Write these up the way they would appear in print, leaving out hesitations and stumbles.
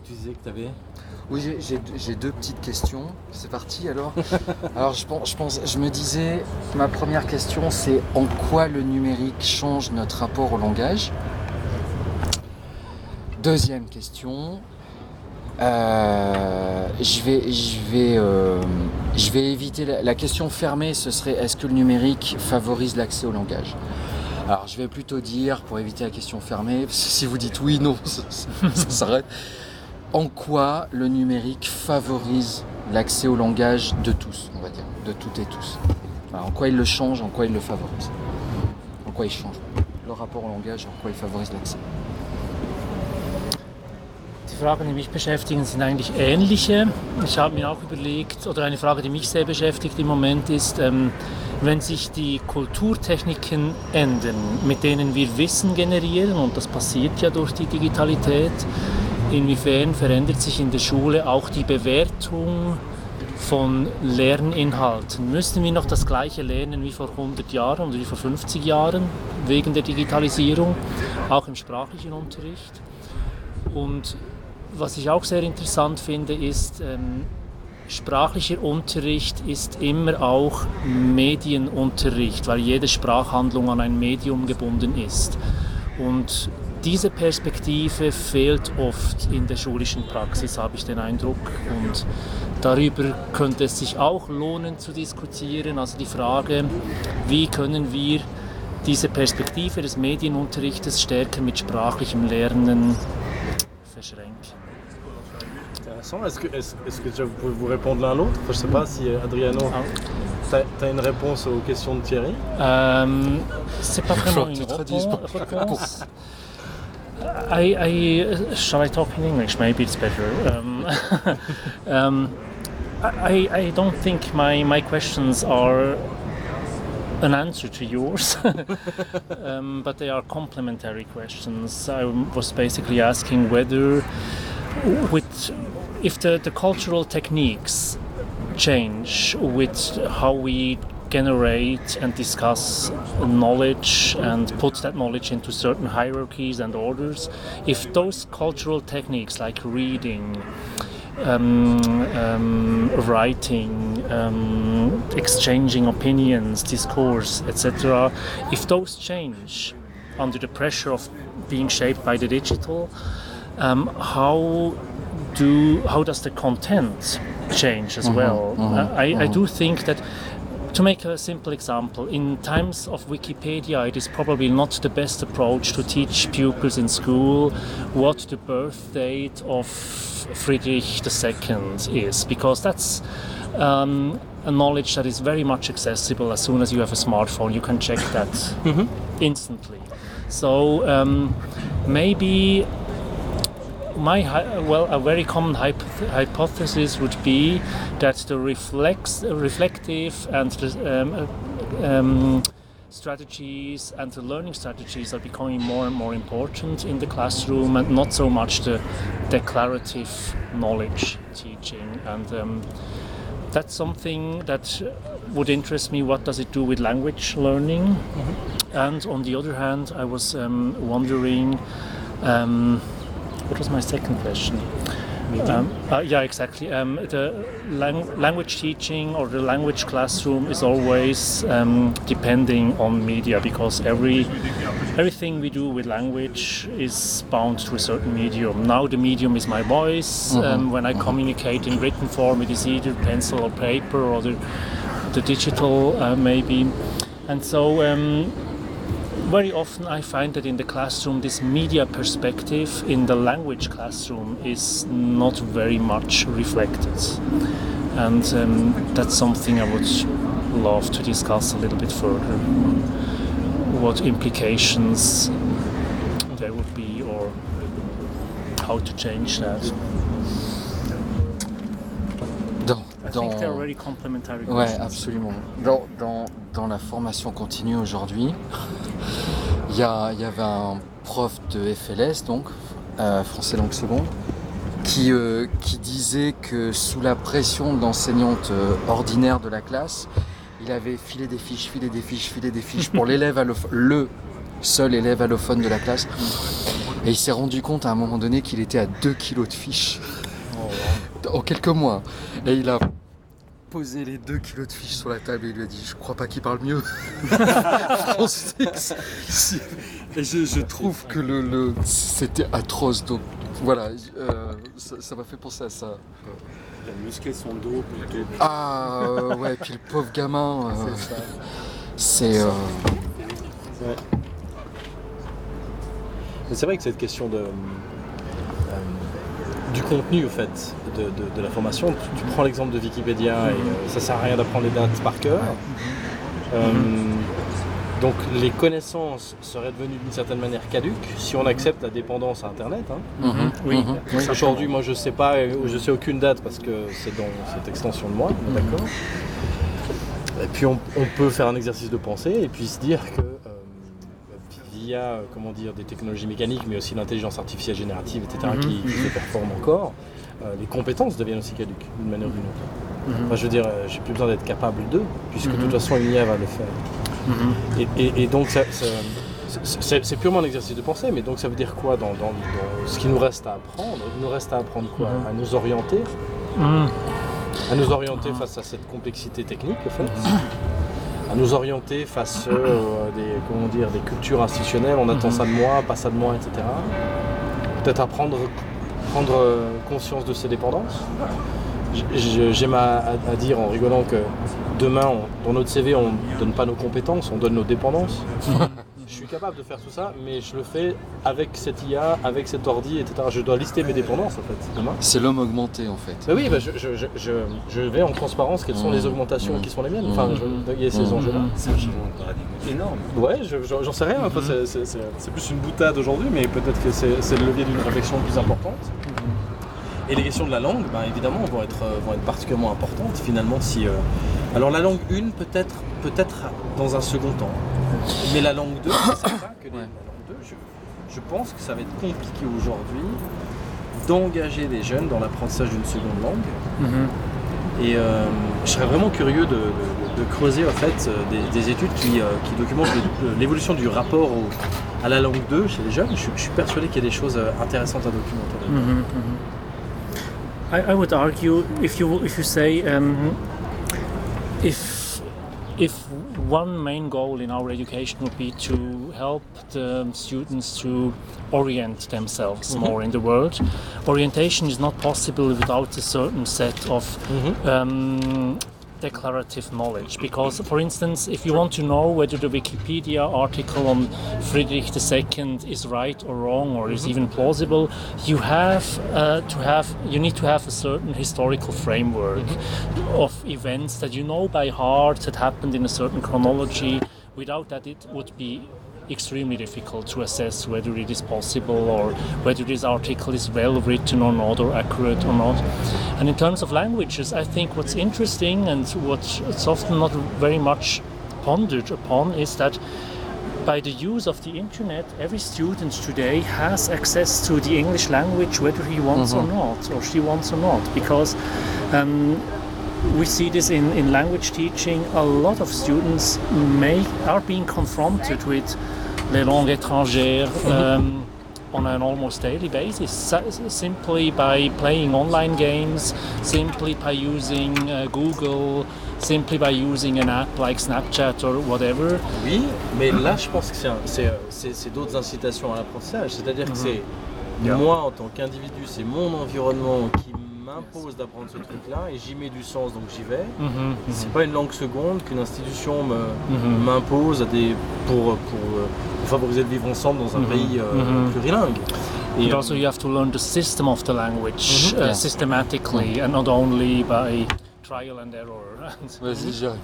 tu disais que tu avais... Oui, j'ai deux petites questions. C'est parti alors. Alors je me disais, ma première question c'est en quoi le numérique change notre rapport au langage. Deuxième question, je vais éviter la question fermée, ce serait est-ce que le numérique favorise l'accès au langage ? Alors je vais plutôt dire, pour éviter la question fermée, parce que si vous dites oui, non, ça s'arrête. En quoi le numérique favorise l'accès au langage de tous, on va dire, de toutes et tous. Alors, en quoi il le change, en quoi il le favorise. En quoi il change le rapport au langage, en quoi il favorise l'accès. Die Fragen, die mich beschäftigen, sind eigentlich ähnliche. Ich habe mir auch überlegt, oder eine Frage, die mich sehr beschäftigt im Moment ist, wenn sich die Kulturtechniken ändern, mit denen wir Wissen generieren, und das passiert ja durch die Digitalität, inwiefern verändert sich in der Schule auch die Bewertung von Lerninhalten? Müssen wir noch das Gleiche lernen wie vor 100 Jahren oder wie vor 50 Jahren wegen der Digitalisierung, auch im sprachlichen Unterricht? Und was ich auch sehr interessant finde, ist, sprachlicher Unterricht ist immer auch Medienunterricht, weil jede Sprachhandlung an ein Medium gebunden ist. Und diese Perspektive fehlt oft in der schulischen Praxis, habe ich den Eindruck. Und darüber könnte es sich auch lohnen zu diskutieren. Also die Frage, wie können wir diese Perspektive des Medienunterrichtes stärker mit sprachlichem Lernen verschränken. Est-ce que déjà vous pouvez vous répondre l'un à l'autre? Je ne sais pas si Adriano, tu as une réponse aux questions de Thierry. C'est pas vraiment une réponse. Shall I talk in English? Maybe it's better. I don't think my questions are an answer to yours, but they are complementary questions. I was basically asking whether, if the cultural techniques change with how we generate and discuss knowledge and put that knowledge into certain hierarchies and orders, if those cultural techniques like reading, writing, exchanging opinions, discourse, etc., if those change under the pressure of being shaped by the digital, how does the content change as well? I do think that, to make a simple example, in times of Wikipedia, it is probably not the best approach to teach pupils in school what the birth date of Friedrich II is, because that's a knowledge that is very much accessible. As soon as you have a smartphone, you can check that instantly. So maybe a very common hypothesis would be that the reflective and strategies and the learning strategies are becoming more and more important in the classroom, and not so much the declarative knowledge teaching. And that's something that would interest me. What does it do with language learning? And on the other hand, I was wondering, what was my second question? Yeah, exactly. The language teaching or the language classroom is always depending on media, because everything we do with language is bound to a certain medium. Now the medium is my voice. When I communicate in written form, it is either pencil or paper or the digital maybe. And so very often I find that in the classroom this media perspective in the language classroom is not very much reflected. And that's something I would love to discuss a little bit further. What implications there would be, or how to change that. I think they're very complementary questions. Ouais, absolument. Dans la formation continue aujourd'hui, il y avait un prof de FLS, donc français langue seconde, qui disait que sous la pression de l'enseignante ordinaire de la classe, il avait filé des fiches pour l'élève le seul élève allophone de la classe. Et il s'est rendu compte à un moment donné qu'il était à 2 kilos de fiches en quelques mois. Et il a posé les 2 kilos de fiches sur la table et il lui a dit « Je crois pas qu'il parle mieux français. » Et je trouve que c'était atroce. Donc voilà, ça m'a fait penser à ça. Il a musclé son dos plutôt. Ouais, puis le pauvre gamin, c'est... Ouais. Mais c'est vrai que cette question du contenu au fait de la formation, tu prends l'exemple de Wikipédia et ça sert à rien d'apprendre les dates par cœur. Donc les connaissances seraient devenues d'une certaine manière caduques si on accepte la dépendance à Internet. Oui. Aujourd'hui, moi je sais pas, je sais aucune date parce que c'est dans cette extension de moi, d'accord. Et puis on peut faire un exercice de pensée et puis se dire que via des technologies mécaniques, mais aussi l'intelligence artificielle générative, etc., qui se performe encore, les compétences deviennent aussi caduques d'une manière ou d'une autre. Enfin, je veux dire, j'ai plus besoin d'être capable d'eux, puisque de toute façon une IA va le faire. Et donc c'est purement un exercice de pensée, mais donc ça veut dire quoi dans ce qui nous reste à apprendre? Il nous reste à apprendre quoi? À nous orienter, face à cette complexité technique, en fait. À nous orienter face des cultures institutionnelles, on attend ça de moi, pas ça de moi, etc. Peut-être à prendre conscience de ces dépendances. J'aime à dire en rigolant que demain, dans notre CV, on ne donne pas nos compétences, on donne nos dépendances. Je suis capable de faire tout ça, mais je le fais avec cette IA, avec cet ordi, etc. Je dois lister mes dépendances, en fait, demain. C'est l'homme augmenté, en fait. Bah oui, je vais en transparence, quelles sont les augmentations qui sont les miennes. Enfin, il y a ces enjeux-là. C'est un changement de paradigme énorme. Ouais, j'en sais rien. Enfin, c'est plus une boutade aujourd'hui, mais peut-être que c'est le levier d'une réflexion plus importante. Et les questions de la langue, évidemment, vont être particulièrement importantes, finalement, si... Alors la langue 1, peut-être dans un second temps. Mais la langue 2, c'est certain que la langue 2, je pense que ça va être compliqué aujourd'hui d'engager les jeunes dans l'apprentissage d'une seconde langue. Et je serais vraiment curieux de creuser en fait des études qui documentent l'évolution du rapport à la langue 2 chez les jeunes. Je suis persuadé qu'il y a des choses intéressantes à documenter. I would argue if you say if one main goal in our education would be to help the students to orient themselves more in the world, orientation is not possible without a certain set of declarative knowledge. Because, for instance, if you want to know whether the Wikipedia article on Friedrich II is right or wrong or is even plausible, you need to have a certain historical framework of events that you know by heart that happened in a certain chronology. Without that, it would be extremely difficult to assess whether it is possible or whether this article is well written or not, or accurate or not. And in terms of languages, I think what's interesting and what's often not very much pondered upon is that by the use of the internet, every student today has access to the English language whether he wants or not, or she wants or not, because we see this in language teaching. A lot of students are being confronted with les langues étrangères on an almost daily basis, simply by playing online games, simply by using Google, simply by using an app like Snapchat or whatever. Oui, mais là je pense que c'est d'autres incitations à l'apprentissage, c'est-à-dire que c'est moi en tant qu'individu, c'est mon environnement qui m'impose d'apprendre ce truc-là et j'y mets du sens, donc j'y vais. C'est pas une langue seconde qu'une institution m'impose pour favoriser le vivre ensemble dans un pays plurilingue. And also you have to learn the system of the language systematically and not only by trial and error. Vas-y, Jérémy.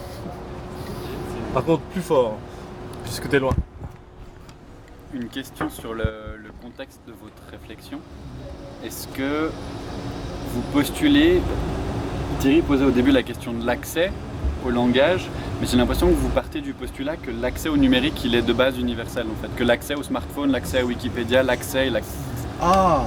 Par contre, plus fort, puisque t'es loin. Une question sur le contexte de votre réflexion. Est-ce que vous postulez, Thierry posait au début la question de l'accès au langage, mais j'ai l'impression que vous partez du postulat que l'accès au numérique, il est de base universel en fait, que l'accès au smartphone, l'accès à Wikipédia, l'accès à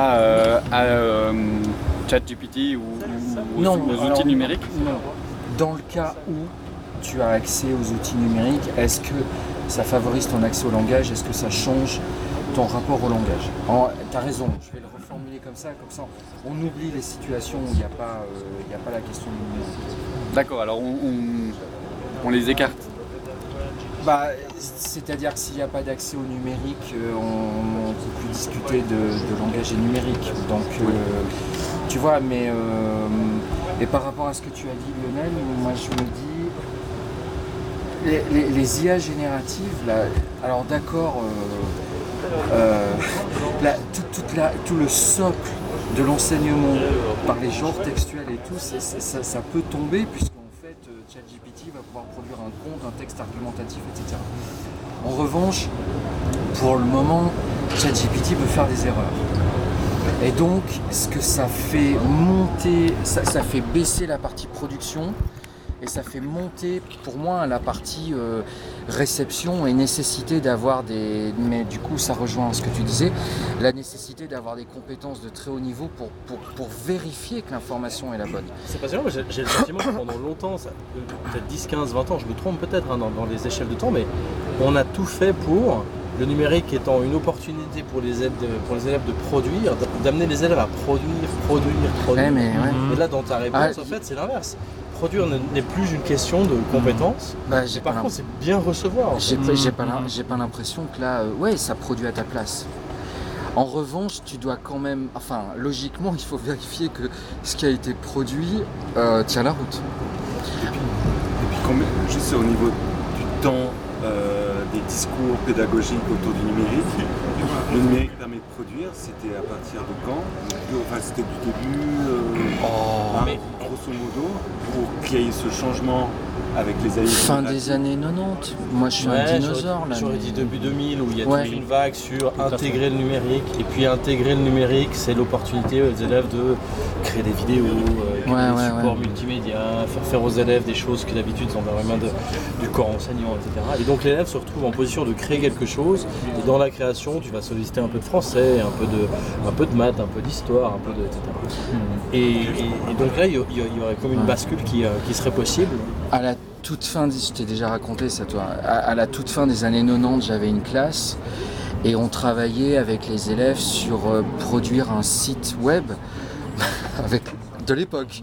ChatGPT ou aux outils numériques. Non. Dans le cas où tu as accès aux outils numériques, est-ce que ça favorise ton accès au langage? Est-ce que ça change ton rapport au langage. Tu as raison, je vais le reformuler comme ça on oublie les situations où il n'y a pas la question du numérique. D'accord, alors on les écarte. C'est-à-dire que s'il n'y a pas d'accès au numérique, on ne peut plus discuter de langage et numérique. Donc, tu vois, mais et par rapport à ce que tu as dit, Lionel, moi je me dis, les IA génératives, là, alors d'accord, tout le socle de l'enseignement par les genres textuels et tout, ça peut tomber puisqu'en fait ChatGPT va pouvoir produire un compte, un texte argumentatif, etc. En revanche, pour le moment, ChatGPT peut faire des erreurs. Et donc, ce que ça fait monter, ça fait baisser la partie production et ça fait monter pour moi la partie réception et nécessité d'avoir des... Mais du coup, ça rejoint ce que tu disais, la nécessité d'avoir des compétences de très haut niveau pour vérifier que l'information est la bonne. C'est passionnant, moi j'ai le sentiment que pendant longtemps, peut-être 10, 15, 20 ans, je me trompe peut-être dans les échelles de temps, mais on a tout fait pour... Le numérique étant une opportunité pour les élèves de produire, d'amener les élèves à produire. Ouais, mais ouais. Et là, dans ta réponse, en fait, c'est l'inverse. Produire n'est plus une question de compétence. Par contre, c'est bien recevoir. En fait. J'ai pas l'impression que là, ça produit à ta place. En revanche, tu dois quand même, logiquement, il faut vérifier que ce qui a été produit tient la route. Et puis juste au niveau du temps, des discours pédagogiques autour du numérique. Le numérique permet de produire, c'était à partir de quand? C'était du début, grosso modo, pour qu'il y ait ce changement avec les années... Fin des années 90, moi je suis un dinosaure là. J'aurais dit début 2000 où il y a toute une vague sur intégrer le numérique. Et puis intégrer le numérique, c'est l'opportunité aux élèves de créer des vidéos, créer des supports multimédia, faire aux élèves des choses que d'habitude sont dans les mains du corps enseignant, etc. Et donc l'élève se retrouve en position de créer quelque chose. Et dans la création, tu vas solliciter un peu de français, un peu de maths, un peu d'histoire, un peu de... etc. Et donc là, il y aurait comme une bascule qui serait possible. À la toute fin, je t'ai déjà raconté ça toi, à la toute fin des années 90, j'avais une classe et on travaillait avec les élèves sur produire un site web avec de l'époque.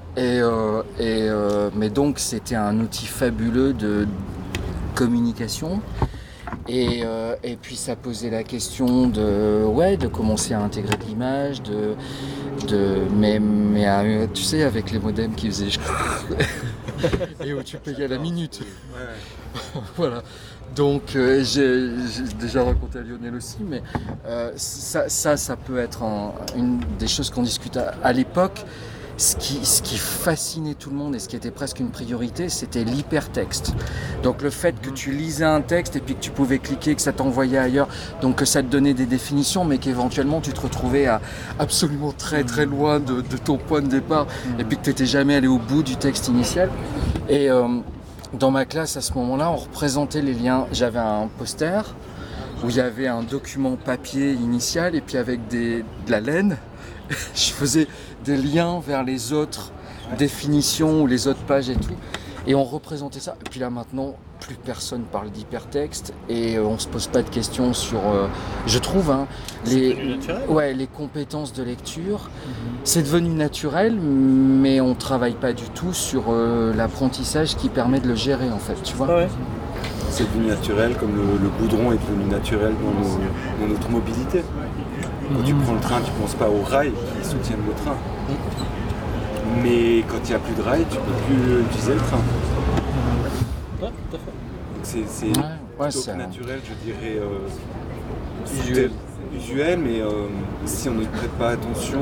Mais donc c'était un outil fabuleux de communication. Et puis ça posait la question de commencer à intégrer de l'image, mais tu sais, avec les modems qui faisaient et où tu payais à la minute. Voilà. Donc j'ai déjà raconté à Lionel aussi, mais ça peut être une des choses qu'on discute à l'époque. Ce qui fascinait tout le monde et ce qui était presque une priorité, c'était l'hypertexte. Donc le fait que tu lisais un texte et puis que tu pouvais cliquer, que ça t'envoyait ailleurs, donc que ça te donnait des définitions, mais qu'éventuellement tu te retrouvais à absolument très très loin de ton point de départ et puis que tu n'étais jamais allé au bout du texte initial. Et dans ma classe à ce moment-là, on représentait les liens. J'avais un poster où il y avait un document papier initial et puis avec de la laine, je faisais des liens vers les autres définitions ou les autres pages et tout. Et on représentait ça. Et puis là maintenant, plus personne parle d'hypertexte et on se pose pas de questions sur, je trouve, les compétences de lecture. C'est devenu naturel, mais on travaille pas du tout sur l'apprentissage qui permet de le gérer en fait, tu vois. Ouais. C'est devenu naturel comme le goudron est devenu naturel dans notre mobilité. Quand tu prends le train, tu ne penses pas aux rails qui soutiennent le train. Mais quand il n'y a plus de rails, tu ne peux plus utiliser le train. Ouais, tout à fait. Donc c'est plutôt que naturel, je dirais usuel, mais si on ne prête pas attention,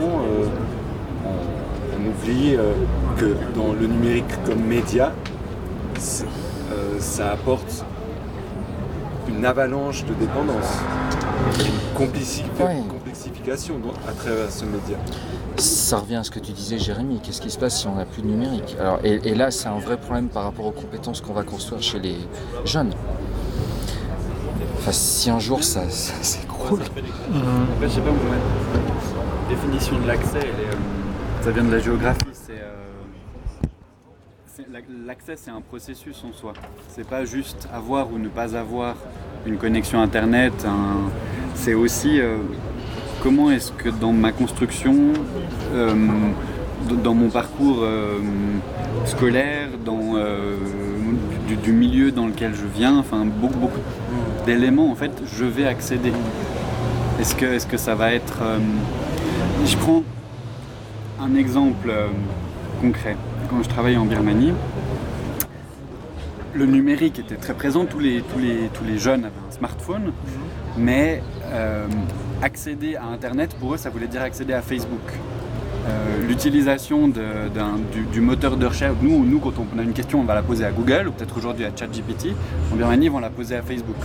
on oublie que dans le numérique comme média, ça apporte une avalanche de dépendance, une complexification à travers ce média. Ça revient à ce que tu disais, Jérémy, qu'est-ce qui se passe si on n'a plus de numérique? Alors, et là, c'est un vrai problème par rapport aux compétences qu'on va construire chez les jeunes. Enfin, si un jour ça s'écroule. Après, je sais pas où mettre. La définition de l'accès, ça vient de la géographie. L'accès, c'est un processus en soi. C'est pas juste avoir ou ne pas avoir une connexion internet, c'est aussi comment est-ce que dans ma construction, dans mon parcours scolaire, du milieu dans lequel je viens, enfin beaucoup d'éléments en fait, je vais accéder. Est-ce que ça va être... je prends un exemple concret. Quand je travaillais en Birmanie, le numérique était très présent, tous les jeunes avaient un smartphone, mais accéder à Internet, pour eux, ça voulait dire accéder à Facebook. L'utilisation du moteur de recherche, nous, quand on a une question, on va la poser à Google, ou peut-être aujourd'hui à ChatGPT. En Birmanie, ils vont la poser à Facebook.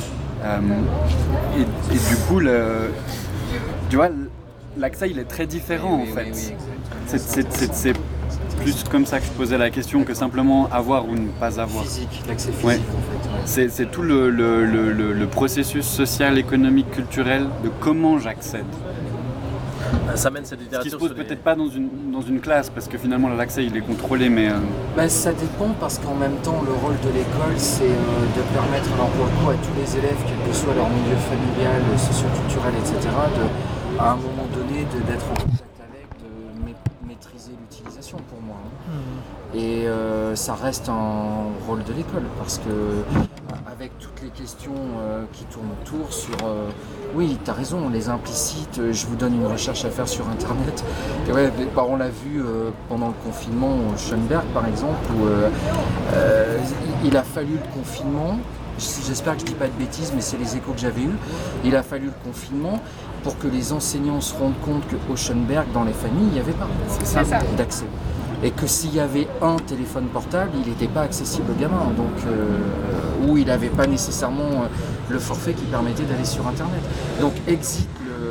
Et du coup, tu vois, l'accès, il est très différent, en fait. C'est plus comme ça que je posais la question que simplement avoir ou ne pas avoir. Physique, l'accès physique, ouais. En fait. Ouais. C'est tout le processus social, économique, culturel de comment j'accède. Ça mène cette littérature. Ce qui se pose peut-être pas dans une classe, parce que finalement l'accès il est contrôlé, mais... Ça dépend, parce qu'en même temps le rôle de l'école c'est de permettre, alors pour le coup, à tous les élèves, quel que soit leur milieu familial, socio-culturel, etc., à un moment donné d'être en contact avec, de maîtriser l'utilisation pour moi. Et ça reste un rôle de l'école, parce que avec toutes les questions qui tournent autour sur... oui, tu as raison, les implicites, je vous donne une recherche à faire sur Internet. Et ouais, on l'a vu pendant le confinement au Schoenberg par exemple, où il a fallu le confinement, j'espère que je ne dis pas de bêtises, mais c'est les échos que j'avais eus, il a fallu le confinement pour que les enseignants se rendent compte qu'au Schoenberg, dans les familles, il n'y avait pas d'accès. Et que s'il y avait un téléphone portable, il n'était pas accessible aux gamins, donc, ou il n'avait pas nécessairement le forfait qui permettait d'aller sur Internet. Donc exit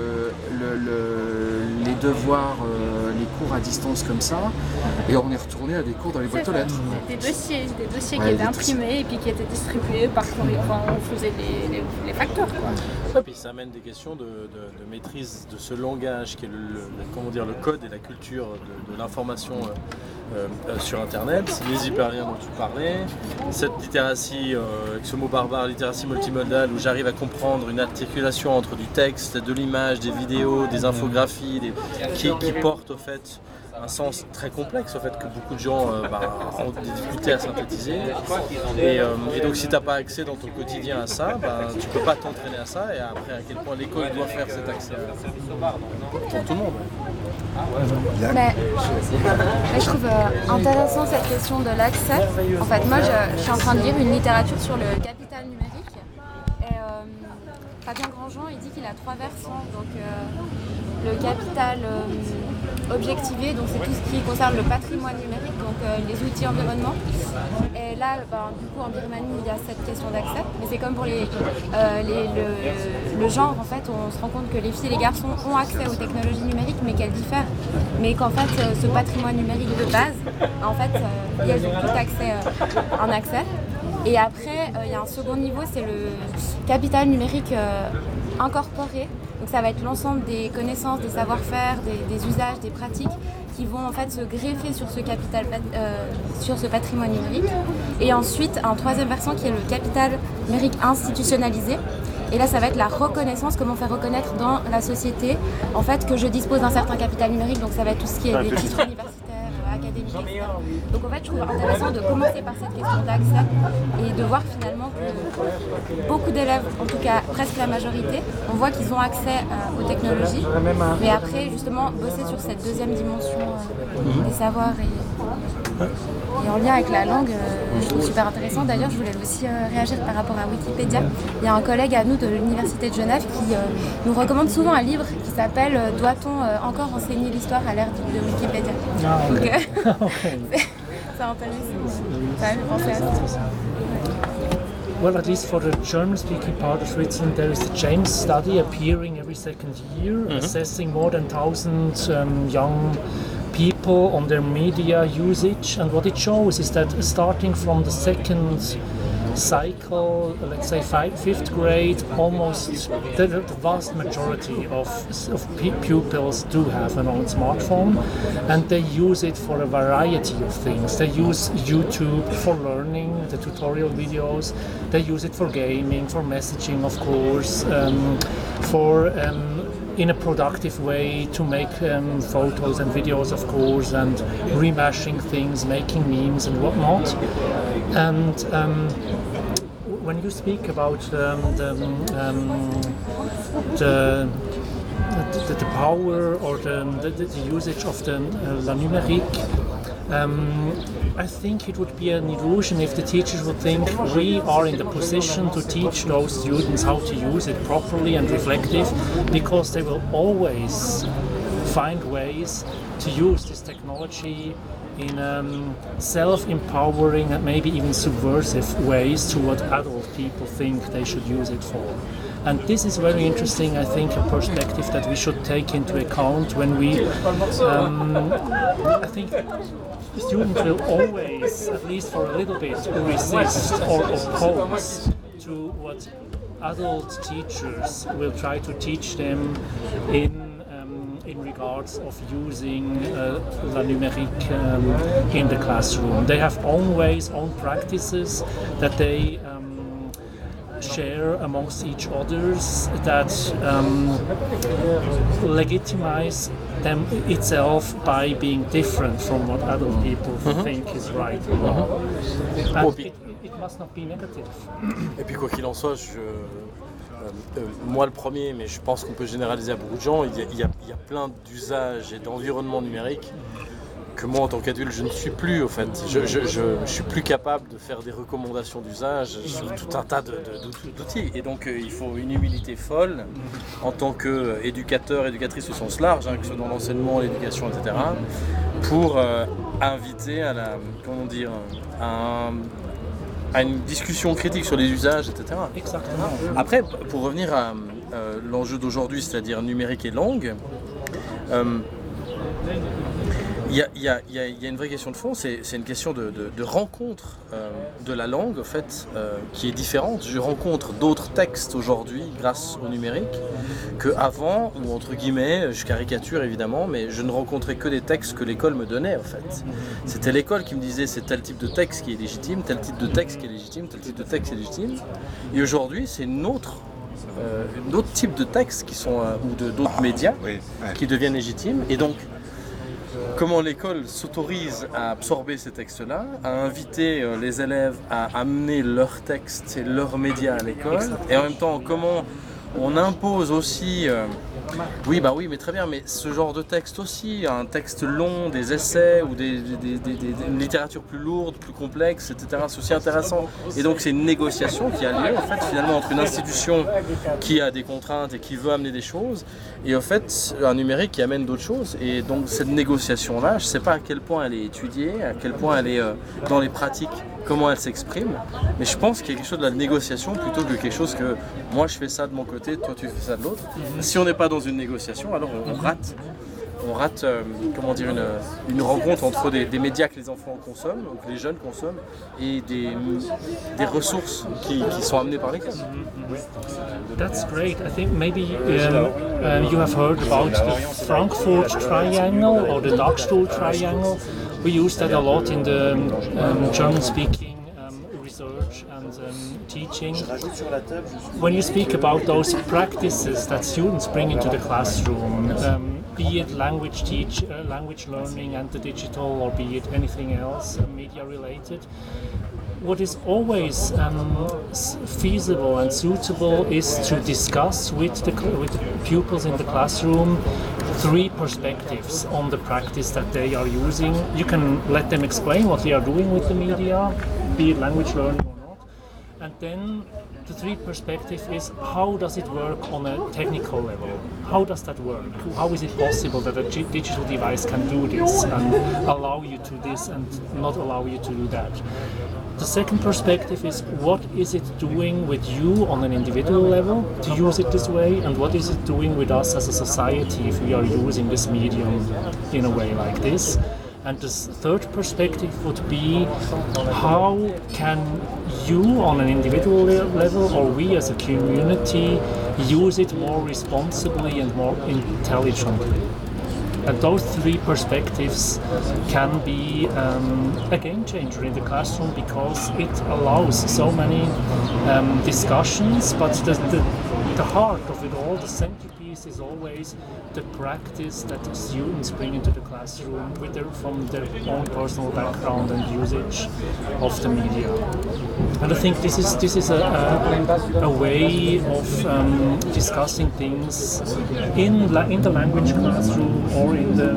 les devoirs, les cours à distance comme ça, et on est retourné à des cours dans les boîtes aux lettres. Des dossiers qui étaient imprimés et puis qui étaient distribués par courrier. Enfin, on faisait les facteurs, quoi. Ouais, puis ça amène des questions de maîtrise de ce langage qui est le code et la culture de l'information sur Internet, les hyperliens dont tu parlais, cette littératie, avec ce mot barbare, littératie multimodale, où j'arrive à comprendre une articulation entre du texte, de l'image, des vidéos, des infographies, qui portent au fait un sens très complexe, au fait que beaucoup de gens ont des difficultés à synthétiser. Et donc si tu n'as pas accès dans ton quotidien à ça, tu ne peux pas t'entraîner à ça, et après à quel point l'école doit faire cet accès pour tout le monde. Mais je trouve intéressant cette question de l'accès. En fait, moi je suis en train de lire une littérature sur le capital numérique, et Fabien Grandjean il dit qu'il a 3 versants. Donc le capital objectivé, donc c'est tout ce qui concerne le patrimoine numérique, donc les outils environnement. Et là, du coup, en Birmanie, il y a cette question d'accès, mais c'est comme pour le genre, en fait, on se rend compte que les filles et les garçons ont accès aux technologies numériques, mais qu'elles diffèrent. Mais qu'en fait, ce patrimoine numérique de base, en fait, elles ont tout en accès. Et après, il y a un second niveau, c'est le capital numérique incorporé. Donc ça va être l'ensemble des connaissances, des savoir-faire, des usages, des pratiques qui vont en fait se greffer sur ce capital, sur ce patrimoine numérique. Et ensuite, un troisième versant qui est le capital numérique institutionnalisé. Et là, ça va être la reconnaissance, comment faire reconnaître dans la société en fait que je dispose d'un certain capital numérique. Donc ça va être tout ce qui est des titres universitaires, académiques, etc. Donc en fait, je trouve intéressant de commencer par cette question d'accès et de voir finalement que beaucoup d'élèves, en tout cas presque la majorité, on voit qu'ils ont accès aux technologies. Mais après, justement, bosser sur cette deuxième dimension des savoirs et en lien avec la langue, je trouve super intéressant. D'ailleurs, je voulais aussi réagir par rapport à Wikipédia. Il y a un collègue à nous de l'Université de Genève qui nous recommande souvent un livre qui s'appelle « Doit-on encore enseigner l'histoire à l'ère de Wikipédia ?» C'est intéressant. Ça fait penser à ça. Well, at least for the German-speaking part of Switzerland, there is a James study appearing every second year, assessing more than 1,000 young people on their media usage. And what it shows is that starting from the second cycle, let's say fifth grade, almost the vast majority of pupils do have an own smartphone, and they use it for a variety of things. They use YouTube for learning, the tutorial videos. They use it for gaming, for messaging, of course, in a productive way to make photos and videos, of course, and remashing things, making memes and whatnot. And when you speak about the power or the usage of the La Numérique, I think it would be an illusion if the teachers would think we are in the position to teach those students how to use it properly and reflective, because they will always find ways to use this technology in self-empowering and maybe even subversive ways to what adult people think they should use it for. And this is very interesting, I think, a perspective that we should take into account when we, I think students will always, at least for a little bit, resist or oppose to what adult teachers will try to teach them in regards of using La Numérique in the classroom. They have own ways, own practices that they share amongst each others that legitimize them itself by being different from what adult people think is right or wrong. And it must not be negative. Et puis quoi qu'il en soit, moi le premier, mais je pense qu'on peut généraliser à beaucoup de gens, il y a plein d'usages et d'environnements numériques que moi en tant qu'adulte je ne suis plus au fait. Je suis plus capable de faire des recommandations d'usage sur tout un tas d'outils. Et donc il faut une humilité folle en tant qu'éducateur, éducatrice au sens large, que ce soit dans l'enseignement, l'éducation, etc. pour inviter à à une discussion critique sur les usages, etc. Exactement. Après, pour revenir à l'enjeu d'aujourd'hui, c'est-à-dire numérique et langue, il y a une vraie question de fond, c'est une question de rencontre de la langue, en fait, qui est différente. Je rencontre d'autres textes aujourd'hui grâce au numérique qu'avant, ou entre guillemets, je caricature évidemment, mais je ne rencontrais que des textes que l'école me donnait, en fait. C'était l'école qui me disait c'est tel type de texte qui est légitime, tel type de texte qui est légitime, tel type de texte qui est légitime. Et aujourd'hui, c'est d'autres types de textes qui sont, ou d'autres médias qui deviennent légitimes. Et donc, comment l'école s'autorise à absorber ces textes-là, à inviter les élèves à amener leurs textes et leurs médias à l'école, et en même temps comment on impose aussi, oui mais très bien, mais ce genre de texte aussi, un texte long, des essais ou une littérature plus lourde, plus complexe, etc. C'est aussi intéressant. Et donc c'est une négociation qui a lieu en fait finalement entre une institution qui a des contraintes et qui veut amener des choses, et en fait un numérique qui amène d'autres choses. Et donc cette négociation-là, je ne sais pas à quel point elle est étudiée, à quel point elle est dans les pratiques, comment elle s'exprime, mais je pense qu'il y a quelque chose de la négociation plutôt que quelque chose que moi je fais ça de mon côté, toi tu fais ça de l'autre. Si on n'est pas dans une négociation, alors on rate une rencontre entre des médias que les enfants consomment, que les jeunes consomment, et des ressources qui sont amenées par l'école. That's great. I think maybe you have heard about the Frankfurt Triangle or the Dachstuhl Triangle. We use that a lot in the German-speaking research and teaching. When you speak about those practices that students bring into the classroom, be it language learning and the digital, or be it anything else media related, what is always feasible and suitable is to discuss with the pupils in the classroom three perspectives on the practice that they are using. You can let them explain what they are doing with the media, be it language learning or not, and then the three perspective is how does it work on a technical level? How does that work? How is it possible that a digital device can do this and allow you to this and not allow you to do that? The second perspective is what is it doing with you on an individual level to use it this way, and what is it doing with us as a society if we are using this medium in a way like this? And the third perspective would be how can you on an individual level or we as a community use it more responsibly and more intelligently. And those three perspectives can be a game changer in the classroom because it allows so many discussions, but the heart of it all, the centerpiece is always the practice that the students bring into the classroom from their own personal background and usage of the media. And I think this is a way of discussing things in the language classroom or in the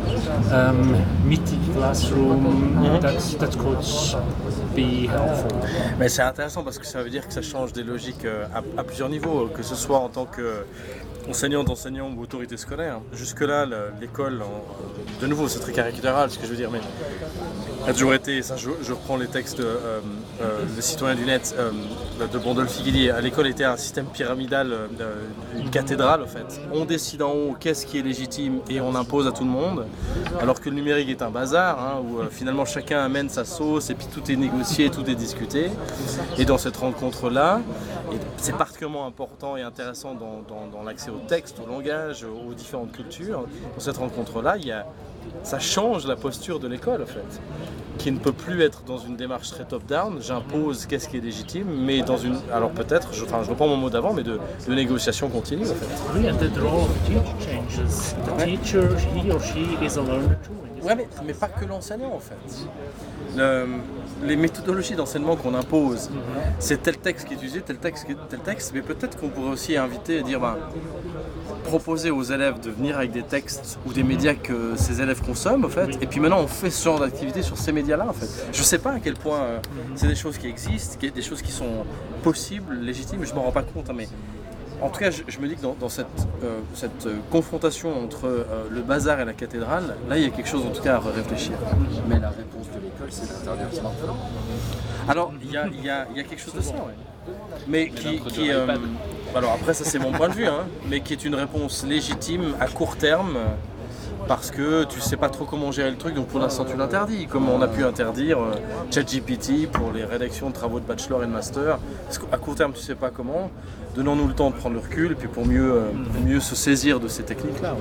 MITI classroom that could be helpful. Mais c'est intéressant parce que ça veut dire que ça change des logiques à plusieurs niveaux, que ce soit en tant que enseignant ou autorité scolaire. Jusque-là, l'école, de nouveau, c'est très caricatural ce que je veux dire, mais a toujours été, ça je reprends les textes Le citoyen du net de Bondolfi-Guillier, à l'école était un système pyramidal, une cathédrale en fait. On décide en haut qu'est-ce qui est légitime et on impose à tout le monde, alors que le numérique est un bazar, hein, où finalement chacun amène sa sauce et puis tout est négocié, tout est discuté. Et dans cette rencontre-là, et c'est particulièrement important et intéressant dans l'accès au texte, au langage, aux différentes cultures, dans cette rencontre-là, ça change la posture de l'école en fait, qui ne peut plus être dans une démarche très top-down, j'impose qu'est-ce qui est légitime, mais dans une, alors peut-être, je reprends mon mot d'avant, mais de négociation continue en fait. Oui, and the role of the teacher changes. The teacher, he or she is a learner too. Ouais, mais pas que l'enseignant en fait. Les méthodologies d'enseignement qu'on impose, c'est tel texte qui est utilisé, tel texte, mais peut-être qu'on pourrait aussi inviter et dire, proposer aux élèves de venir avec des textes ou des médias que ces élèves consomment en fait, et puis maintenant on fait ce genre d'activité sur ces médias-là en fait. Je sais pas à quel point c'est des choses qui existent, des choses qui sont possibles, légitimes, je m'en rends pas compte, hein, mais en tout cas je me dis que dans cette confrontation entre le bazar et la cathédrale, là il y a quelque chose en tout cas à réfléchir. Mais la réponse de l'école c'est d'interdire le smartphone. Alors il y a quelque chose de ça, ouais. Mais qui alors après ça c'est mon point de vue, hein, mais qui est une réponse légitime à court terme parce que tu sais pas trop comment gérer le truc, donc pour l'instant tu l'interdis, comme on a pu interdire ChatGPT pour les rédactions de travaux de bachelor et de master, parce qu'à court terme tu sais pas comment, donnons-nous le temps de prendre le recul et puis pour mieux se saisir de ces techniques-là.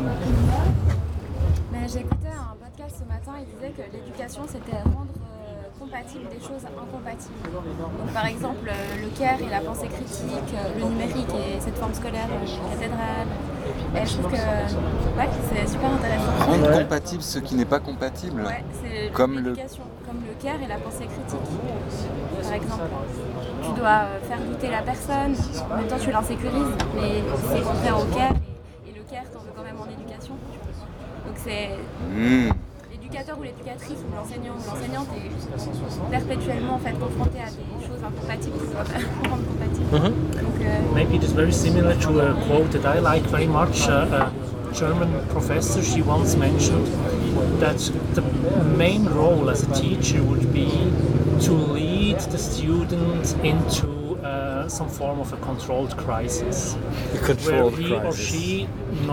Mais j'ai écouté un podcast ce matin, il disait que l'éducation c'était rendre compatibles des choses incompatibles. Donc par exemple le CARE et la pensée critique, le numérique et cette forme scolaire, la cathédrale. Et je trouve que c'est super intéressant. Rendre compatible ce qui n'est pas compatible. Ouais, c'est comme l'éducation, comme le CARE et la pensée critique. Par exemple, tu dois faire douter la personne, en même temps tu l'insécurises, mais c'est contraire au CARE et le CARE t'en veux quand même en éducation. Donc c'est l'éducateur ou l'éducatrice ou l'enseignant ou l'enseignante est perpétuellement en fait confronté à des choses incompatibles qui doivent rendre compatibles. Maybe it is very similar to a quote that I like very much. A German professor, she once mentioned that the main role as a teacher would be to lead the student into some form of a controlled crisis, where he or she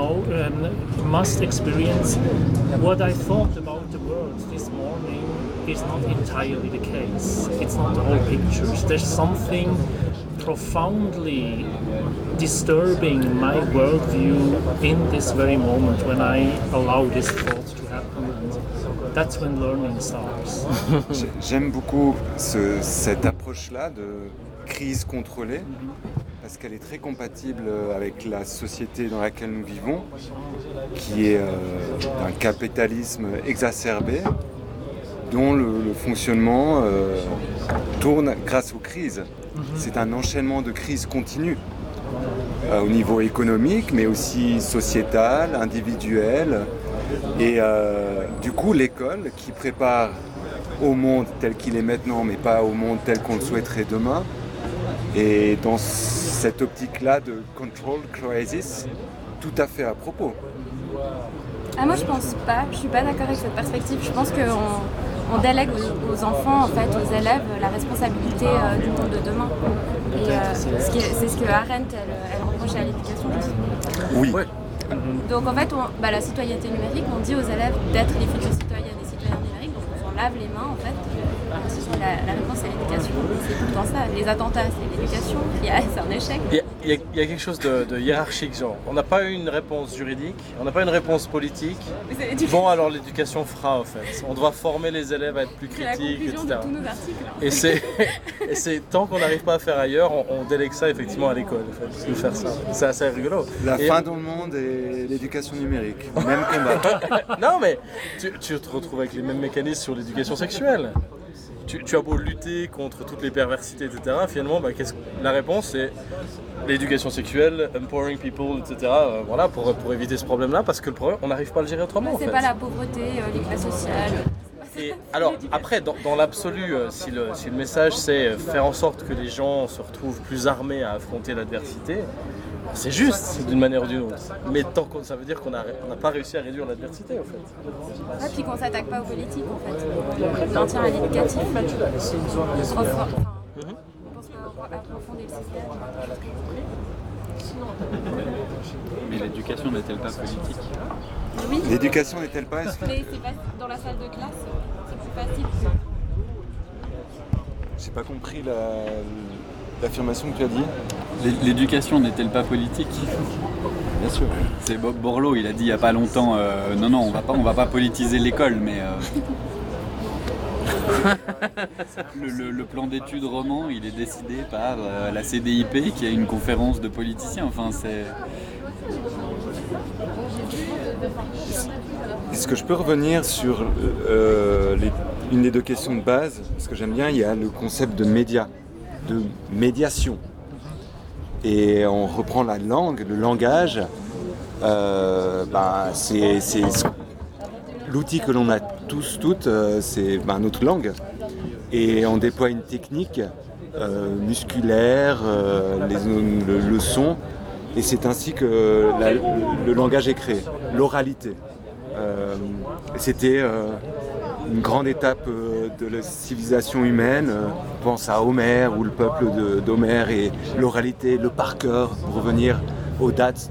must experience what I thought about the world this morning is not entirely the case. It's not the whole picture. There's something profoundly disturbing my worldview in this very moment when I allow this thought to happen. That's when learning starts. J'aime beaucoup cette approche-là de crise contrôlée, parce qu'elle est très compatible avec la société dans laquelle nous vivons, qui est un capitalisme exacerbé, dont le fonctionnement tourne grâce aux crises. C'est un enchaînement de crises continues, au niveau économique, mais aussi sociétal, individuel. Et du coup, l'école qui prépare au monde tel qu'il est maintenant, mais pas au monde tel qu'on le souhaiterait demain, et dans cette optique-là de control crisis, tout à fait à propos. Moi je pense pas, je suis pas d'accord avec cette perspective. Je pense qu'on délègue aux enfants, en fait, aux élèves, la responsabilité du monde de demain. Et c'est ce que Arendt elle reprochait à l'éducation. Oui. Donc en fait, la citoyenneté numérique, on dit aux élèves d'être les futurs citoyens et lavent les mains en fait. La réponse c'est l'éducation. C'est tout le temps ça. Les attentats c'est l'éducation. C'est un échec. Il y a quelque chose de hiérarchique, genre. On n'a pas eu une réponse juridique, on n'a pas une réponse politique. Bon, alors l'éducation fera en fait. On doit former les élèves à être plus critiques, etc. De tous nos articles. Et c'est tant qu'on n'arrive pas à faire ailleurs, on délègue ça effectivement à l'école, en fait, de faire ça. C'est assez rigolo. Fin dans le monde et l'éducation numérique. Même combat. Non, mais tu te retrouves avec les mêmes mécanismes sur l'éducation sexuelle. Tu as beau lutter contre toutes les perversités, etc. Finalement, la réponse c'est l'éducation sexuelle, empowering people, etc. Voilà, pour éviter ce problème-là, parce que le problème, on n'arrive pas à le gérer autrement. C'est pas la pauvreté, les classes sociales. Et alors, après, dans l'absolu, si le message c'est faire en sorte que les gens se retrouvent plus armés à affronter l'adversité, c'est juste d'une manière ou d'une autre. Mais ça veut dire qu'on n'a pas réussi à réduire l'adversité, en fait. Ouais, puis qu'on s'attaque pas aux politiques, en fait. On en tient à l'éducatif. On pense approfondir le système. Mais l'éducation n'est-elle pas politique? Oui. L'éducation n'est-elle pas... Mais c'est pas dans la salle de classe, c'est plus facile. J'ai pas compris l'affirmation que tu as dit. L'éducation n'est-elle pas politique? Bien sûr. C'est Bob Borlaug, il a dit il y a pas longtemps, non, on va pas politiser l'école, mais le plan d'études roman, il est décidé par la CDIP, qui a une conférence de politiciens. Enfin, c'est. Est-ce que je peux revenir sur une des deux questions de base? Parce que j'aime bien, il y a le concept de médiation. Et on reprend la langue, le langage, c'est l'outil que l'on a tous, toutes, c'est notre langue. Et on déploie une technique musculaire, le son, et c'est ainsi que le langage est créé, l'oralité. C'était une grande étape de la civilisation humaine. On pense à Homère ou le peuple d'Homère et l'oralité, le par cœur, pour revenir aux dates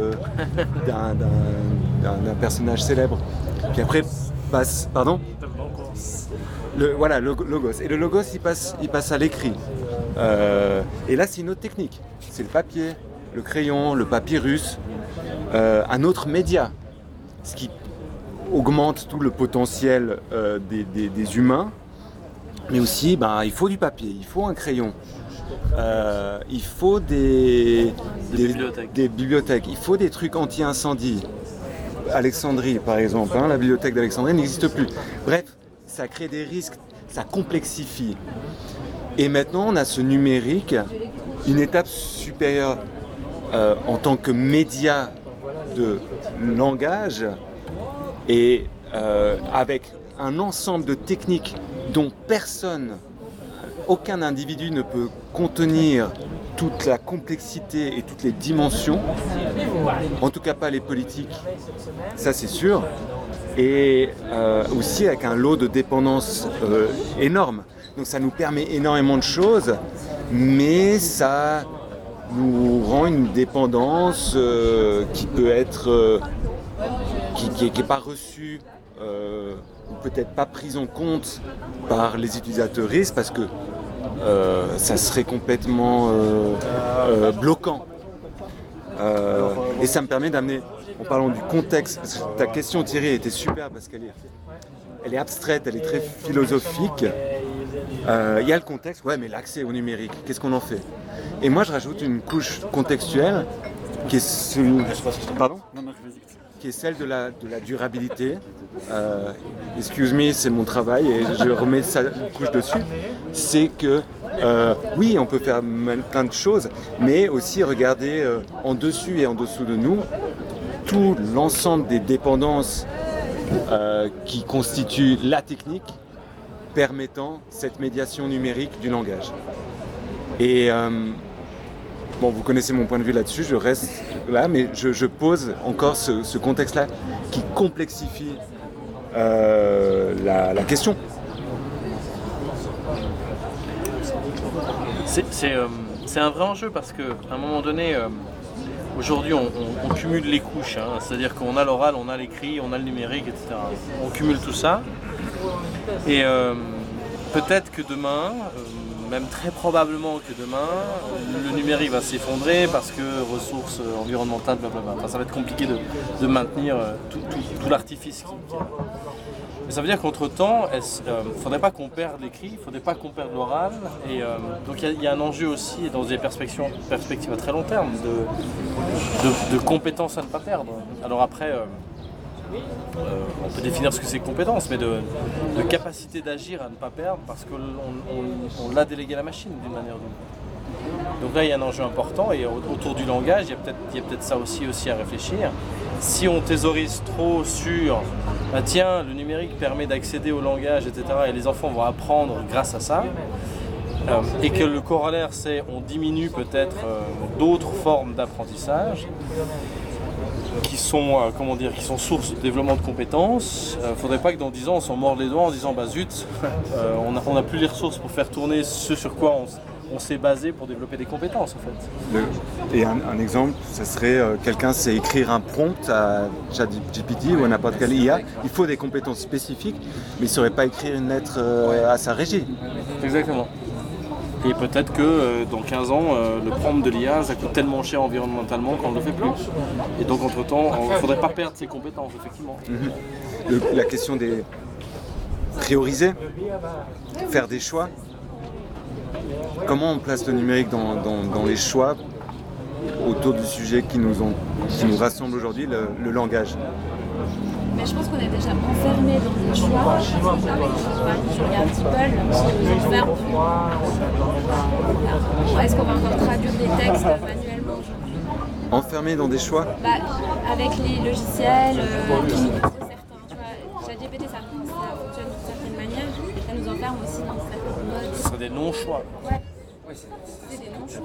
d'un personnage célèbre. Puis après passe, pardon, le logos. Et le logos il passe à l'écrit. Et là c'est une autre technique. C'est le papier, le crayon, le papyrus, un autre média, ce qui augmente tout le potentiel des humains, mais aussi il faut du papier, il faut un crayon, il faut des bibliothèques, il faut des trucs anti-incendie. Alexandrie par exemple, la bibliothèque d'Alexandrie n'existe plus. Bref, ça crée des risques, ça complexifie. Et maintenant on a ce numérique, une étape supérieure en tant que média de langage, et avec un ensemble de techniques dont aucun individu ne peut contenir toute la complexité et toutes les dimensions, en tout cas pas les politiques, ça c'est sûr, et aussi avec un lot de dépendance énorme. Donc ça nous permet énormément de choses, mais ça nous rend une dépendance qui peut être... qui n'est pas reçue ou peut-être pas prise en compte par les utilisateurs parce que ça serait complètement bloquant. Et ça me permet d'amener, en parlant du contexte, parce que ta question Thierry était super parce qu'elle est abstraite, elle est très philosophique. Il y a le contexte, mais l'accès au numérique, qu'est-ce qu'on en fait? Et moi je rajoute une couche contextuelle qui est Pardon ? Qui est celle de la durabilité. Excuse me, c'est mon travail et je remets ça couche dessus. C'est que oui, on peut faire plein de choses, mais aussi regarder en dessus et en dessous de nous tout l'ensemble des dépendances qui constituent la technique permettant cette médiation numérique du langage. Et vous connaissez mon point de vue là-dessus, je reste là, mais je pose encore ce contexte-là qui complexifie la question. C'est un vrai enjeu parce qu'à un moment donné, aujourd'hui on cumule les couches, hein, c'est-à-dire qu'on a l'oral, on a l'écrit, on a le numérique, etc. On cumule tout ça. Et peut-être que demain, même très probablement que demain, le numérique va s'effondrer parce que ressources environnementales, blablabla. Enfin, ça va être compliqué de maintenir tout l'artifice qui mais ça veut dire qu'entre-temps, il ne faudrait pas qu'on perde l'écrit, il ne faudrait pas qu'on perde l'oral. Et donc il y a un enjeu aussi dans des perspectives à très long terme de compétences à ne pas perdre. Alors après, on peut définir ce que c'est que compétence, mais de capacité d'agir à ne pas perdre parce qu'on l'a délégué à la machine d'une manière ou d'une autre. Donc là, il y a un enjeu important et autour du langage, il y a peut-être ça aussi à réfléchir. Si on thésaurise trop sur tiens, le numérique permet d'accéder au langage, etc., et les enfants vont apprendre grâce à ça, et que le corollaire c'est on diminue peut-être d'autres formes d'apprentissage qui sont source de développement de compétences. Il ne faudrait pas que dans 10 ans on s'en morde les doigts en disant bah zut, on n'a plus les ressources pour faire tourner ce sur quoi on s'est basé pour développer des compétences en fait. Et un exemple, ça serait quelqu'un sait écrire un prompt à ChatGPT ou à n'importe quelle IA. Il faut des compétences spécifiques, mais il ne saurait pas écrire une lettre à sa régie. Exactement. Et peut-être que dans 15 ans, le prompt de l'IA, ça coûte tellement cher environnementalement qu'on ne le fait plus. Et donc entre-temps, il ne faudrait pas perdre ses compétences, effectivement. La question des prioriser, faire des choix. Comment on place le numérique dans les choix autour du sujet qui nous rassemble aujourd'hui, le langage? Mais je pense qu'on est déjà enfermé dans des choix. Je regarde DeepL, nous enferme. Est-ce qu'on va encore traduire des textes manuellement aujourd'hui? Enfermé dans des choix? Avec les logiciels qui nous disent certains. ChatGPT, ça fonctionne d'une certaine manière. Ça nous enferme aussi dans certains modes. Ce sont des non-choix. Ouais. C'est des non-choix.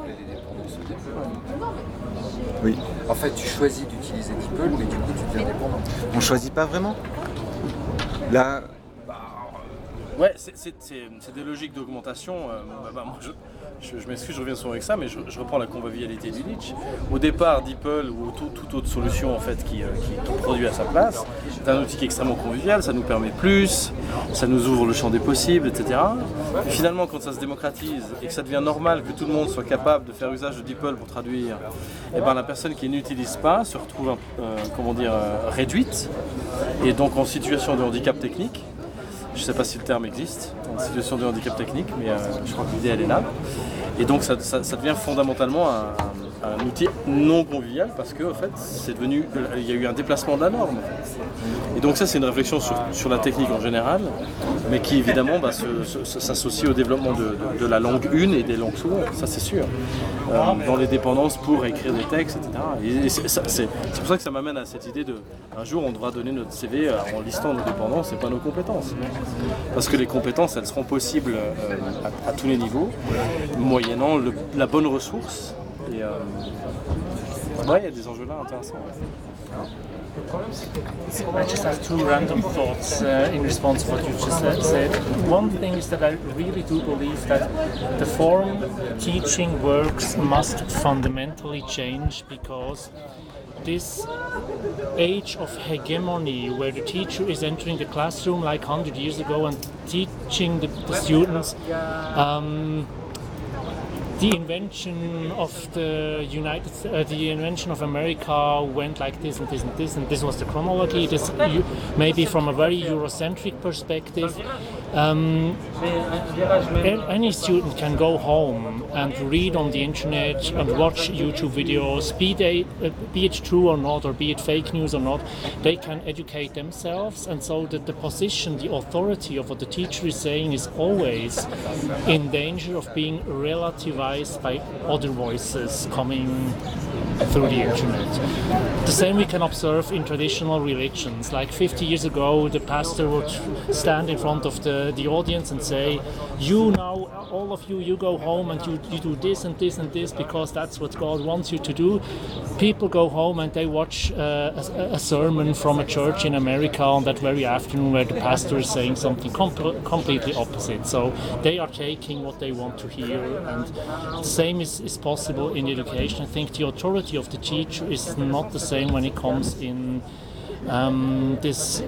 Oui. En fait, tu choisis d'utiliser DeepL, mais du coup, tu deviens dépendant. On choisit pas vraiment? Là. Ouais, c'est des logiques d'augmentation. Moi, je m'excuse, je reviens souvent avec ça, mais je reprends la convivialité du Nietzsche. Au départ, DeepL ou toute autre solution en fait, qui produit à sa place, c'est un outil qui est extrêmement convivial, ça nous permet plus, ça nous ouvre le champ des possibles, etc. Et finalement, quand ça se démocratise et que ça devient normal que tout le monde soit capable de faire usage de DeepL pour traduire, et ben la personne qui n'utilise pas se retrouve réduite et donc en situation de handicap technique. Je ne sais pas si le terme existe, en situation de handicap technique, mais je crois que l'idée elle est là. Et donc ça devient fondamentalement un outil non convivial parce que en fait, il y a eu un déplacement de la norme. Et donc ça c'est une réflexion sur la technique en général, mais qui évidemment s'associe au développement de la langue une et des langues secondes, ça c'est sûr. Dans les dépendances pour écrire des textes, etc. Et c'est pour ça que ça m'amène à cette idée un jour on devra donner notre CV en listant nos dépendances et pas nos compétences. Parce que les compétences elles seront possibles à tous les niveaux, moyennant la bonne ressource. Et il y a des enjeux là intéressants. I just have two random thoughts in response to what you just said. One thing is that I really do believe that the form teaching works must fundamentally change because this age of hegemony where the teacher is entering the classroom like 100 years ago and teaching the students the invention of the invention of America went like this and this and this, and this was the chronology. This maybe from a very Eurocentric perspective. Any student can go home and read on the internet and watch YouTube videos, be it true or not, or be it fake news or not. They can educate themselves, and so that the position, the authority of what the teacher is saying is always in danger of being relativized by other voices coming through the internet. The same we can observe in traditional religions. Like 50 years ago, the pastor would stand in front of the audience and say, "You now all of you go home and you do this and this and this because that's what God wants you to do. People go home and they watch a sermon from a church in America on that very afternoon where the pastor is saying something completely opposite. So they are taking what they want to hear, and the same is possible in education. I think the authority of the teacher is not the same when it comes in this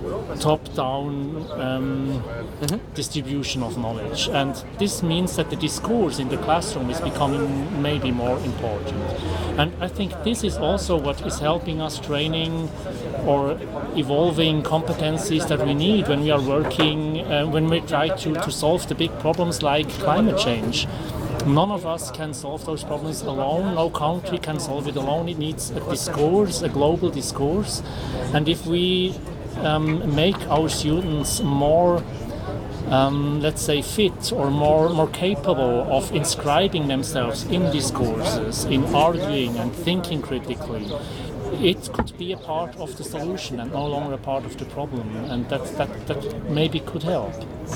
top-down distribution of knowledge, and this means that the discourse in the classroom is becoming maybe more important. And I think this is also what is helping us training or evolving competencies that we need when we are working, when we try to solve the big problems like climate change. None of us can solve those problems alone. No country can solve it alone. It needs a discourse, a global discourse. And if we make our students more, let's say, fit or more capable of inscribing themselves in discourses, in arguing and thinking critically, it could be a part of the solution and no longer a part of the problem, and that maybe could help.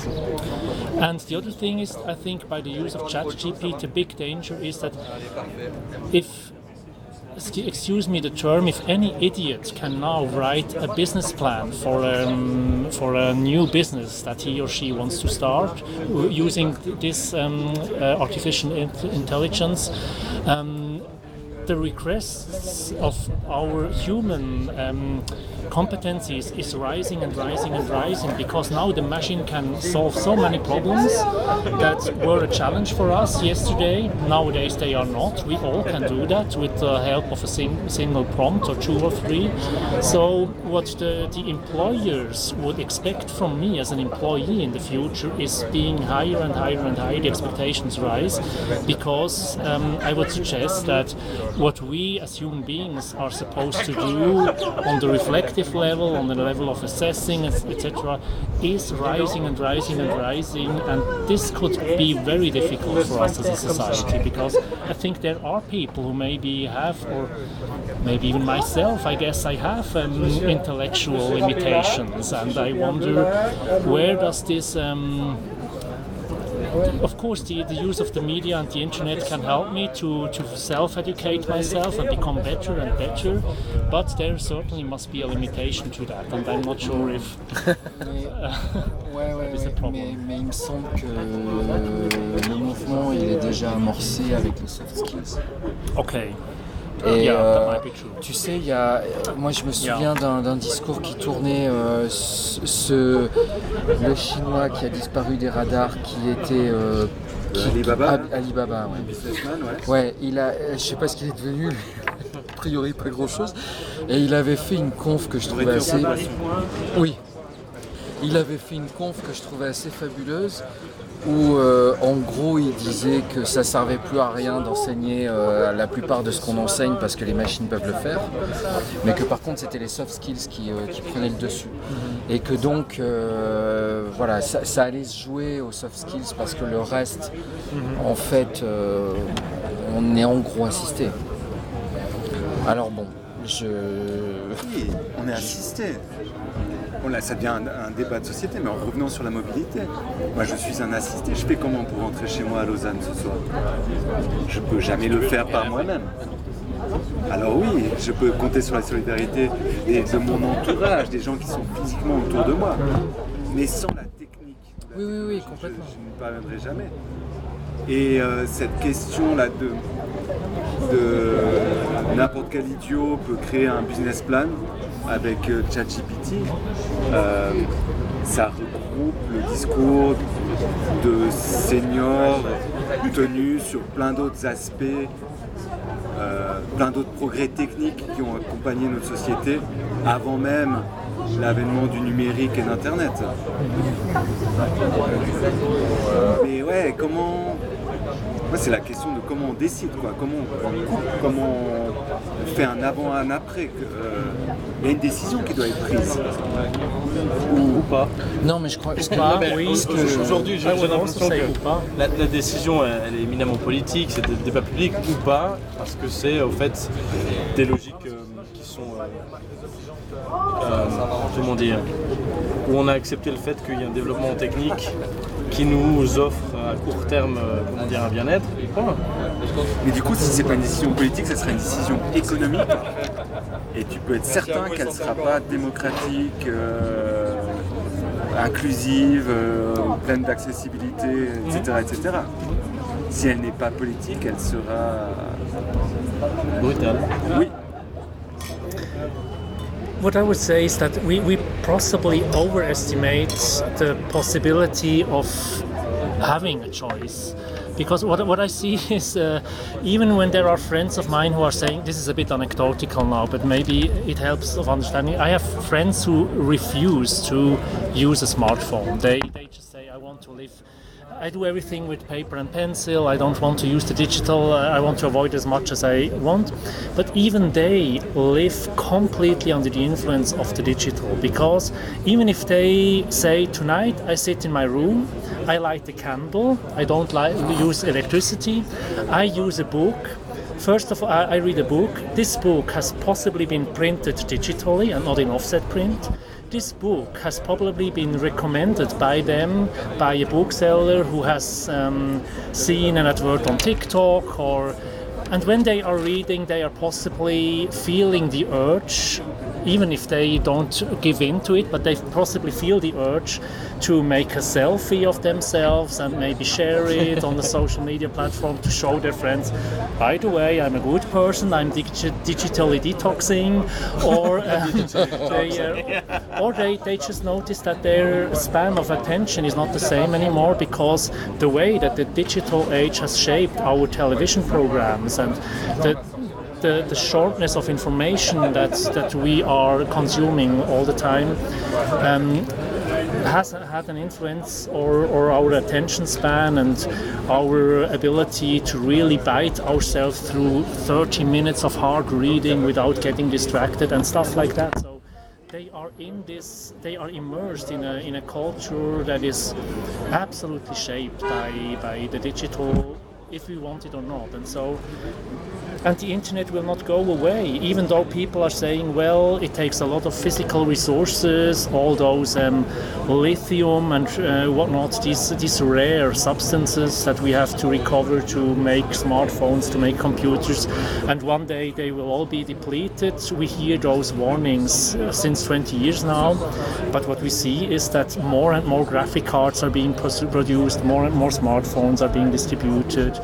And the other thing is, I think by the use of ChatGPT, the big danger is that if, excuse me the term, if any idiot can now write a business plan for a new business that he or she wants to start using this artificial intelligence, the requests of our human competencies is rising and rising and rising, because now the machine can solve so many problems that were a challenge for us yesterday. Nowadays they are not. We all can do that with the help of a single prompt or 2 or 3. So what the employers would expect from me as an employee in the future is being higher and higher and higher. The expectations rise, because I would suggest that what we as human beings are supposed to do on the reflective level, on the level of assessing, etc., is rising and rising and rising, and this could be very difficult for us as a society, because I think there are people who maybe have, or maybe even myself, I guess I have intellectual limitations, and I wonder where does this of course, the use of the media and the internet can help me to self-educate myself and become better and better, but there certainly must be a limitation to that, and I'm not sure if that is a problem. Mais il me semble que le mouvement il est déjà amorcé avec les soft skills. Okay. Et that might be true. tu sais, moi je me souviens d'un discours qui tournait, le chinois qui a disparu des radars, qui était Alibaba, ouais. Businessman, ouais. Ouais, je sais pas ce qu'il est devenu, a priori pas grand chose. Et il avait fait une conf que je trouvais assez. Oui. Il avait fait une conf que je trouvais assez fabuleuse, où en gros il disait que ça servait plus à rien d'enseigner la plupart de ce qu'on enseigne parce que les machines peuvent le faire, mais que par contre c'était les soft skills qui prenaient le dessus, et que donc voilà, ça allait se jouer aux soft skills parce que le reste en fait on est en gros assisté. Alors bon, Oui, on est assisté. Bon, là, ça devient un débat de société, mais en revenant sur la mobilité. Moi, je suis un assisté. Je fais comment pour rentrer chez moi à Lausanne ce soir? Je peux jamais le faire par moi-même. Alors oui, je peux compter sur la solidarité de mon entourage, des gens qui sont physiquement autour de moi. Mais sans la technique, oui, complètement. Je ne parviendrai jamais. Et cette question-là de n'importe quel idiot peut créer un business plan avec ChatGPT, ça regroupe le discours de seniors tenus sur plein d'autres aspects, plein d'autres progrès techniques qui ont accompagné notre société avant même l'avènement du numérique et d'Internet. Mais ouais, comment... Moi, c'est la question de comment on décide, quoi. Comment on fait un avant, un après. Il y a une décision qui doit être prise. Ou pas. Non, mais je crois que aujourd'hui, j'ai l'impression que la décision, elle est éminemment politique, c'est des débats publics ou pas, parce que c'est au fait des logiques qui sont, comment dire, où on a accepté le fait qu'il y a un développement technique qui nous offre à court terme un bien-être, et point. Mais du coup, si c'est pas une décision politique, ça sera une décision économique. Et tu peux être certain qu'elle ne sera pas démocratique, inclusive, pleine d'accessibilité, etc., etc. Si elle n'est pas politique, elle sera brutale. Oui. What I would say is that we possibly overestimate the possibility of having a choice. Because what I see is, even when there are friends of mine who are saying, this is a bit anecdotal now, but maybe it helps of understanding. I have friends who refuse to use a smartphone. They just say, I want to live, I do everything with paper and pencil, I don't want to use the digital, I want to avoid as much as I want. But even they live completely under the influence of the digital, because even if they say, tonight I sit in my room, I light the candle, I don't use electricity, I use a book. First of all, I read a book. This book has possibly been printed digitally and not in offset print. This book has probably been recommended by them, by a bookseller who has seen an advert on TikTok, and when they are reading, they are possibly feeling the urge, even if they don't give in to it, but they possibly feel the urge to make a selfie of themselves and maybe share it on the social media platform to show their friends, by the way, I'm a good person, I'm digitally detoxing, or they just notice that their span of attention is not the same anymore, because the way that the digital age has shaped our television programs and the shortness of information that we are consuming all the time has had an influence or our attention span and our ability to really bite ourselves through 30 minutes of hard reading without getting distracted and stuff like that. So they are immersed in a culture that is absolutely shaped by the digital, if we want it or not. And the internet will not go away, even though people are saying, well, it takes a lot of physical resources, all those lithium and whatnot, these rare substances that we have to recover to make smartphones, to make computers, and one day they will all be depleted. We hear those warnings since 20 years now, but what we see is that more and more graphic cards are being produced, more and more smartphones are being distributed.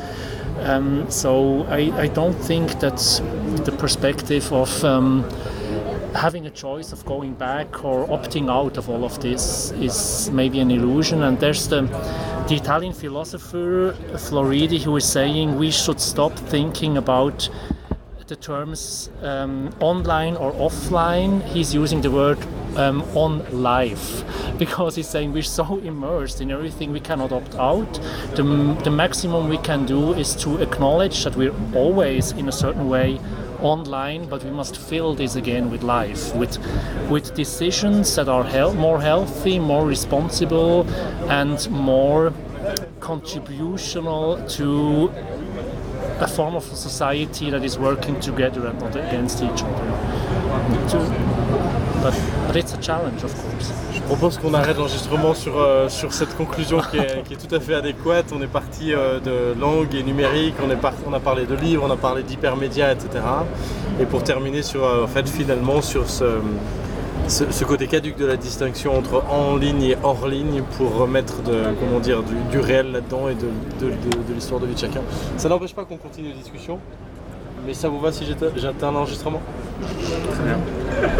So I don't think that the perspective of having a choice of going back or opting out of all of this is maybe an illusion. And there's the Italian philosopher Floridi who is saying we should stop thinking about the terms online or offline. He's using the word on life, because he's saying we're so immersed in everything we cannot opt out. The maximum we can do is to acknowledge that we're always in a certain way online, but we must fill this again with life, with decisions that are more healthy, more responsible, and more contributional to a form of society that is working together and not against each other. But it's a challenge, of course. Je propose qu'on arrête l'enregistrement sur cette conclusion qui est tout à fait adéquate. On est parti de langue et numérique, on a parlé de livres, on a parlé d'hypermédia, etc. Et pour terminer finalement sur ce côté caduc de la distinction entre en ligne et hors ligne, pour remettre du réel là-dedans et de l'histoire de vie de chacun. Ça n'empêche pas qu'on continue la discussion, mais ça vous va si j'éteins l'enregistrement ? Très bien.